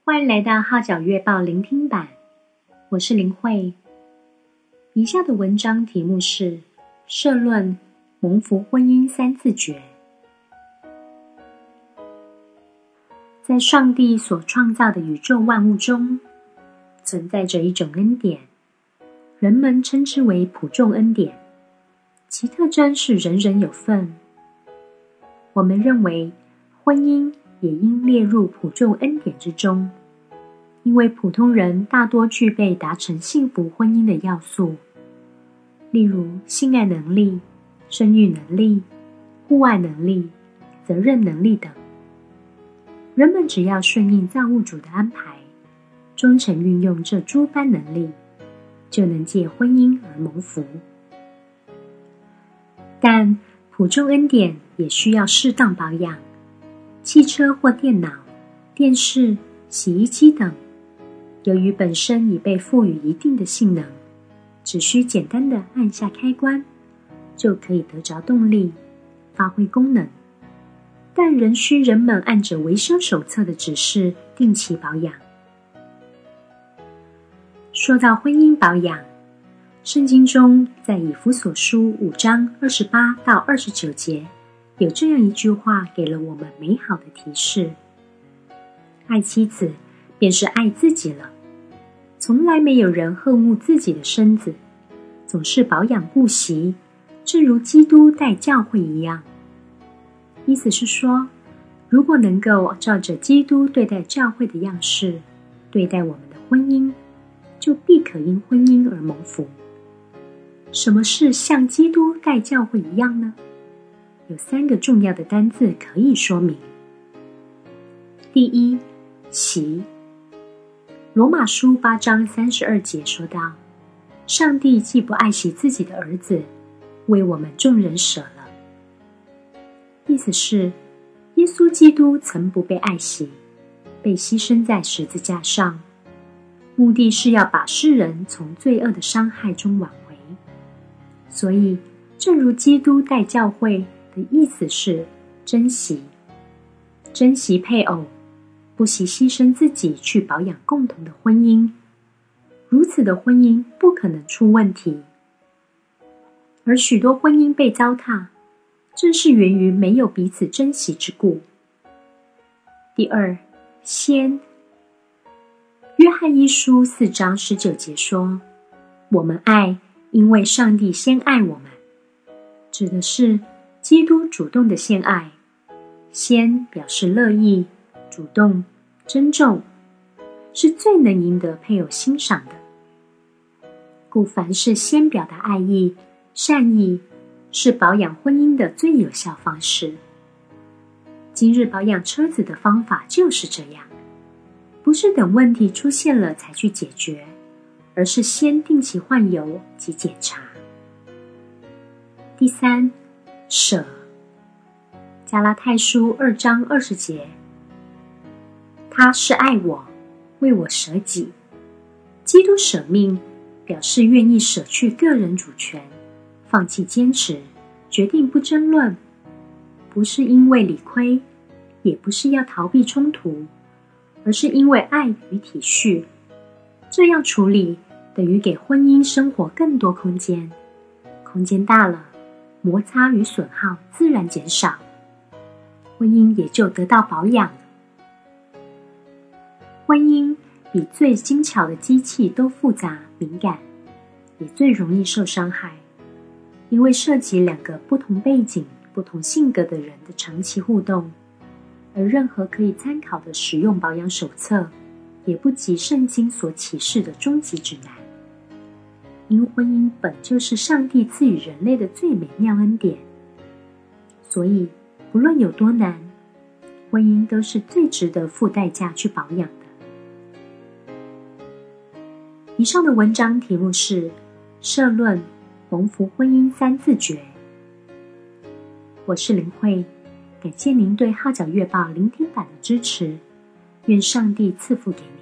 欢迎来到号角月报聆听版，我是林慧。以下的文章题目是社论蒙福婚姻三字诀。在上帝所创造的宇宙万物中，存在着一种恩典，人们称之为普众恩典，其特征是人人有份。我们认为婚姻也应列入普众恩典之中，因为普通人大多具备达成幸福婚姻的要素，例如性爱能力、生育能力、户外能力、责任能力等。人们只要顺应造物主的安排，忠诚运用这诸般能力，就能借婚姻而蒙福。但普众恩典也需要适当保养，汽车或电脑、电视、洗衣机等，由于本身已被赋予一定的性能，只需简单的按下开关，就可以得着动力，发挥功能。但仍需人们按着维修手册的指示定期保养。说到婚姻保养，圣经中在以弗所书5章28到29节有这样一句话给了我们美好的提示：爱妻子便是爱自己了。从来没有人恨恶自己的身子，总是保养顾惜，正如基督待教会一样。意思是说，如果能够照着基督对待教会的样式对待我们的婚姻，就必可因婚姻而蒙福。什么是像基督待教会一样呢？有3个重要的单字可以说明。第一，惜。罗马书8章32节说道：上帝既不爱惜自己的儿子，为我们众人舍了。意思是，耶稣基督曾不被爱惜，被牺牲在十字架上，目的是要把世人从罪恶的伤害中挽回。所以，正如基督待教会的意思是珍惜配偶，不惜牺牲自己去保养共同的婚姻，如此的婚姻不可能出问题。而许多婚姻被糟蹋，正是源于没有彼此珍惜之故。第二，先。约翰一书4章19节说：我们爱，因为上帝先爱我们，指的是基督主动的先爱。先表示乐意、主动、珍重，是最能赢得配偶欣赏的。故凡是先表达爱意、善意，是保养婚姻的最有效方式。今日保养车子的方法就是这样，不是等问题出现了才去解决，而是先定期换油及检查。第三，舍。加拉太书2章20节，他是爱我，为我舍己。基督舍命，表示愿意舍去个人主权，放弃坚持，决定不争论，不是因为理亏，也不是要逃避冲突，而是因为爱与体恤。这样处理等于给婚姻生活更多空间，空间大了，摩擦与损耗自然减少，婚姻也就得到保养了。婚姻比最精巧的机器都复杂敏感，也最容易受伤害，因为涉及2个不同背景、不同性格的人的长期互动，而任何可以参考的使用保养手册，也不及圣经所启示的终极指南。因婚姻本就是上帝赐予人类的最美妙恩典，所以不论有多难，婚姻都是最值得付代价去保养的。以上的文章题目是社论蒙福婚姻三字诀。我是林慧，感谢您对号角月报聆听版的支持，愿上帝赐福给您。